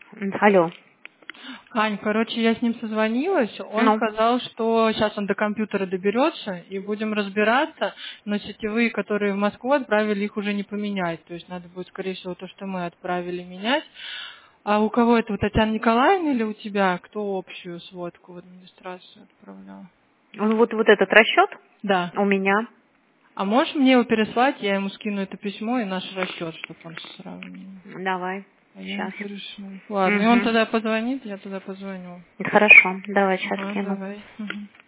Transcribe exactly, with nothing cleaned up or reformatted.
М, Алло. Ань, короче, я с ним созвонилась, он Ну, сказал, что сейчас он до компьютера доберется и будем разбираться, но сетевые, которые в Москву отправили, их уже не поменять. То есть надо будет, скорее всего, то, что мы отправили, менять. А у кого это, у Татьяны Николаевны или у тебя? Кто общую сводку в администрацию отправлял? ну вот, вот этот расчет Да. у меня. А можешь мне его переслать, я ему скину это письмо и наш расчет, чтобы он сравнил. Давай. А я не Сейчас. перешлю. Ладно, и он Угу. тогда позвонит, я тогда позвоню. Хорошо. Давай, сейчас Ага, кину. давай. Мгм.